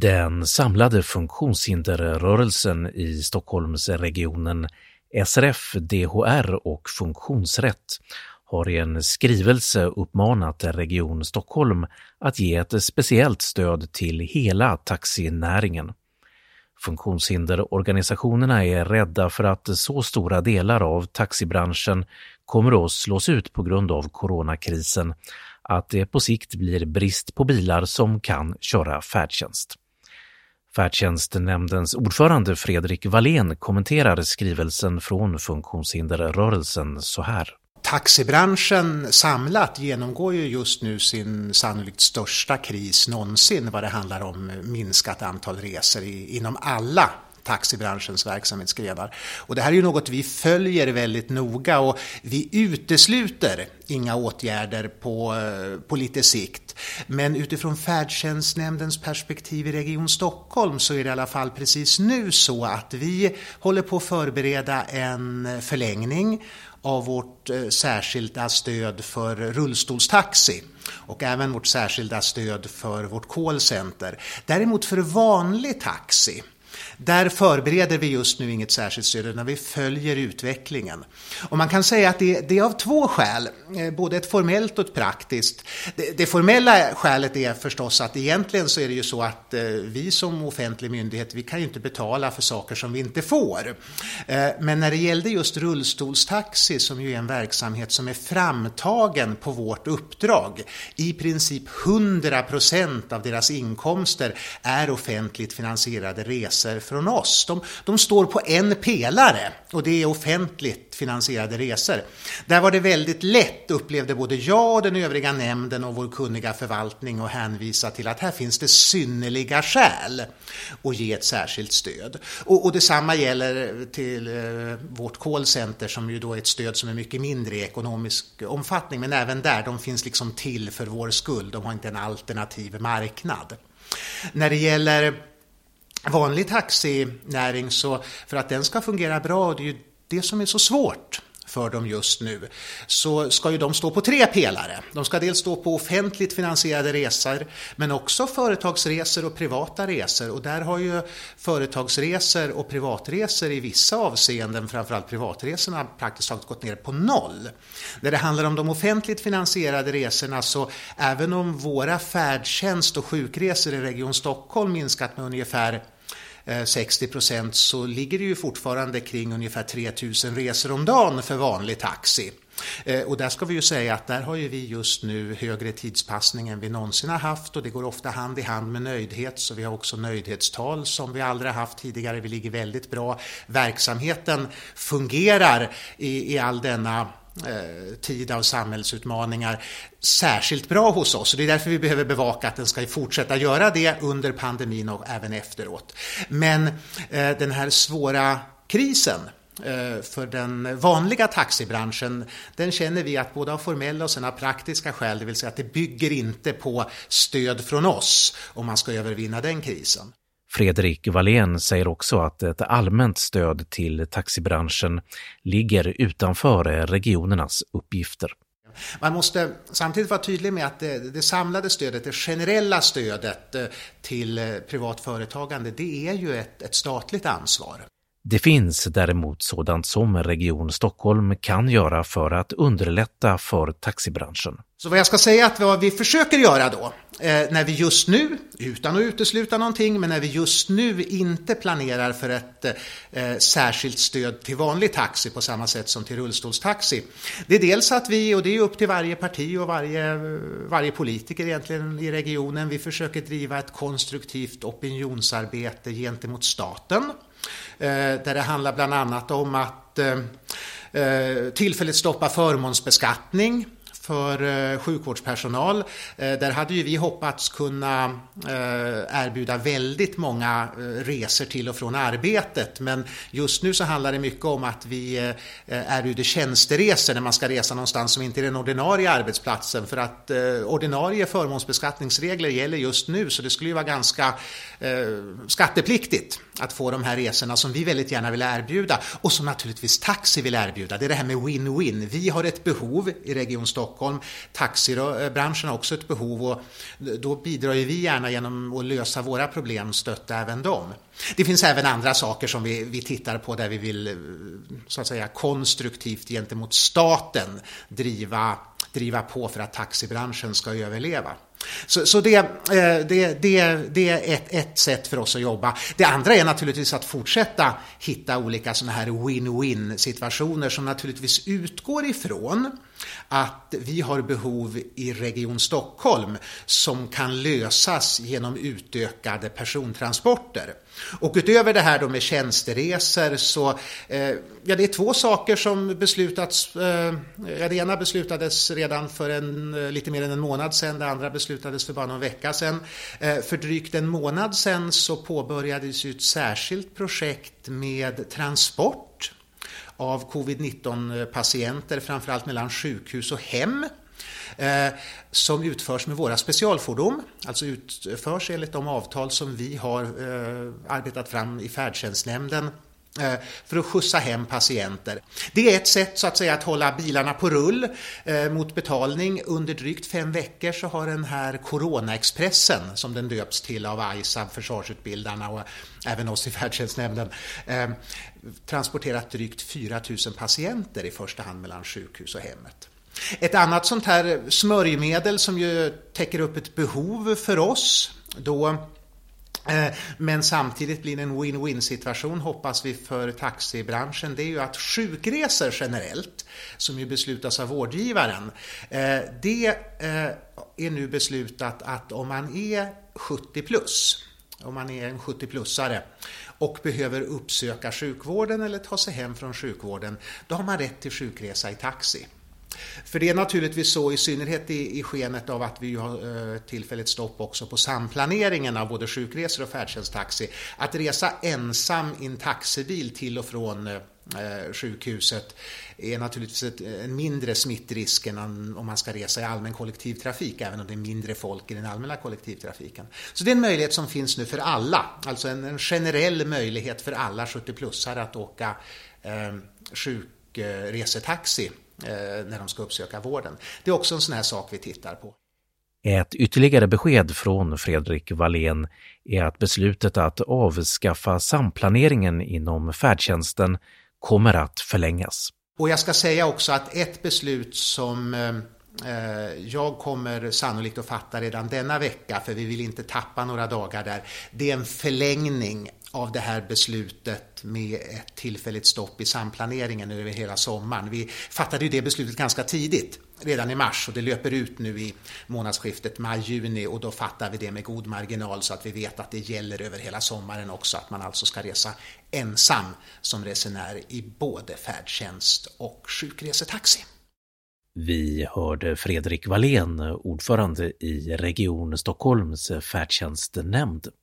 Den samlade funktionshinderrörelsen i Stockholmsregionen, SRF, DHR och Funktionsrätt, har i en skrivelse uppmanat Region Stockholm att ge ett speciellt stöd till hela taxinäringen. Funktionshinderorganisationerna är rädda för att så stora delar av taxibranschen kommer att slås ut på grund av coronakrisen, att det på sikt blir brist på bilar som kan köra färdtjänst. Färdtjänstnämndens ordförande Fredrik Wallén kommenterar skrivelsen från funktionshinderrörelsen så här. Taxibranschen samlat genomgår ju just nu sin sannolikt största kris någonsin vad det handlar om minskat antal resor inom alla taxibranschens verksamhetsgrenar. Och det här är ju något vi följer väldigt noga och vi utesluter inga åtgärder på lite sikt. Men utifrån färdtjänstnämndens perspektiv i Region Stockholm så är det i alla fall precis nu så att vi håller på att förbereda en förlängning av vårt särskilda stöd för rullstolstaxi och även vårt särskilda stöd för vårt callcenter. Däremot för vanlig taxi, där förbereder vi just nu inget särskilt stöd när vi följer utvecklingen. Och man kan säga att det är av två skäl, både ett formellt och ett praktiskt. Det formella skälet är förstås att egentligen så är det ju så att vi som offentlig myndighet, vi kan ju inte betala för saker som vi inte får. Men när det gällde just rullstolstaxi, som ju är en verksamhet som är framtagen på vårt uppdrag, i princip 100% av deras inkomster är offentligt finansierade resor från oss. De står på en pelare och det är offentligt finansierade resor. Där var det väldigt lätt, upplevde både jag och den övriga nämnden och vår kunniga förvaltning att hänvisa till att här finns det synnerliga skäl att ge ett särskilt stöd. Och detsamma gäller till vårt callcenter som ju då är ett stöd som är mycket mindre i ekonomisk omfattning, men även där, de finns liksom till för vår skull. De har inte en alternativ marknad. När det gäller vanlig taxinäring, så för att den ska fungera bra, och det är ju det som är så svårt för dem just nu, så ska ju de stå på tre pelare. De ska dels stå på offentligt finansierade resor, men också företagsresor och privata resor. Och där har ju företagsresor och privatresor i vissa avseenden, framförallt privatresorna, praktiskt taget gått ner på noll. När det handlar om de offentligt finansierade resorna, så även om våra färdtjänst- och sjukresor i Region Stockholm minskat med ungefär 60%, så ligger det ju fortfarande kring ungefär 3000 resor om dagen för vanlig taxi. Och där ska vi ju säga att där har ju vi just nu högre tidspassning än vi någonsin har haft, och det går ofta hand i hand med nöjdhet, så vi har också nöjdhetstal som vi aldrig haft tidigare. Vi ligger väldigt bra. Verksamheten fungerar i all denna tid av samhällsutmaningar särskilt bra hos oss, och det är därför vi behöver bevaka att den ska fortsätta göra det under pandemin och även efteråt. Men den här svåra krisen för den vanliga taxibranschen, den känner vi att både av formella och sen av praktiska skäl, det vill säga att det bygger inte på stöd från oss om man ska övervinna den krisen. Fredrik Wallén säger också att ett allmänt stöd till taxibranschen ligger utanför regionernas uppgifter. Man måste samtidigt vara tydlig med att det samlade stödet, det generella stödet till privat företagande, det är ju ett statligt ansvar. Det finns däremot sådant som Region Stockholm kan göra för att underlätta för taxibranschen. Så vad jag ska säga att vad vi försöker göra då, när vi just nu, utan att utesluta någonting, men när vi just nu inte planerar för ett särskilt stöd till vanlig taxi på samma sätt som till rullstolstaxi. Det är dels att vi, och det är upp till varje parti och varje politiker egentligen i regionen, vi försöker driva ett konstruktivt opinionsarbete gentemot staten. Där det handlar bland annat om att tillfälligt stoppa förmånsbeskattning för sjukvårdspersonal. Där hade ju vi hoppats kunna erbjuda väldigt många resor till och från arbetet, men just nu så handlar det mycket om att vi erbjuder tjänsteresor när man ska resa någonstans som inte är den ordinarie arbetsplatsen, för att ordinarie förmånsbeskattningsregler gäller just nu, så det skulle ju vara ganska skattepliktigt att få de här resorna som vi väldigt gärna vill erbjuda och som naturligtvis taxi vill erbjuda. Det är det här med win-win. Vi har ett behov i Region Stockholm Stockholm. Taxibranschen har också ett behov och då bidrar ju vi gärna genom att lösa våra problem, stötta även dem. Det finns även andra saker som vi tittar på där vi vill så att säga konstruktivt gentemot staten driva på för att taxibranschen ska överleva. Så det är ett sätt för oss att jobba. Det andra är naturligtvis att fortsätta hitta olika såna här win-win situationer som naturligtvis utgår ifrån att vi har behov i Region Stockholm som kan lösas genom utökade persontransporter. Och utöver det här då med tjänsteresor så det är två saker som beslutats. Det ena beslutades redan för lite mer än en månad sedan, det andra beslutades för bara någon vecka sedan. För drygt en månad sedan så påbörjades ett särskilt projekt med transport av covid-19-patienter, framförallt mellan sjukhus och hem, som utförs med våra specialfordon, alltså utförs enligt de avtal som vi har arbetat fram i färdtjänstnämnden för att skjutsa hem patienter. Det är ett sätt så att säga att hålla bilarna på rull mot betalning. Under drygt 5 veckor så har den här Corona-expressen, som den döps till av ISAB, försvarsutbildarna och även oss i färdtjänstnämnden, transporterat drygt 4 000 patienter i första hand mellan sjukhus och hemmet. Ett annat sånt här smörjmedel som ju täcker upp ett behov för oss då, men samtidigt blir det en win-win situation hoppas vi för taxibranschen, det är ju att sjukresor generellt, som ju beslutas av vårdgivaren, det är nu beslutat att om man är 70 plus, om man är en 70-plussare och behöver uppsöka sjukvården eller ta sig hem från sjukvården, då har man rätt till sjukresa i taxi. För det är naturligtvis så, i synnerhet i skenet av att vi har tillfälligt stopp också på samplaneringen av både sjukresor och färdtjänsttaxi, att resa ensam i en taxibil till och från sjukhuset är naturligtvis en mindre smittrisk än om man ska resa i allmän kollektivtrafik, även om det är mindre folk i den allmänna kollektivtrafiken. Så det är en möjlighet som finns nu för alla, alltså en generell möjlighet för alla 70-plussare att åka sjukresetaxi när de ska uppsöka vården. Det är också en sån här sak vi tittar på. Ett ytterligare besked från Fredrik Wallén är att beslutet att avskaffa samplaneringen inom färdtjänsten kommer att förlängas. Och jag ska säga också att ett beslut som jag kommer sannolikt att fatta redan denna vecka, för vi vill inte tappa några dagar där, det är en förlängning av det här beslutet med ett tillfälligt stopp i samplaneringen över hela sommaren. Vi fattade ju det beslutet ganska tidigt, redan i mars, och det löper ut nu i månadsskiftet maj-juni, och då fattar vi det med god marginal så att vi vet att det gäller över hela sommaren också, att man alltså ska resa ensam som resenär i både färdtjänst och sjukresetaxi. Vi hörde Fredrik Wallén, ordförande i Region Stockholms färdtjänstnämnd.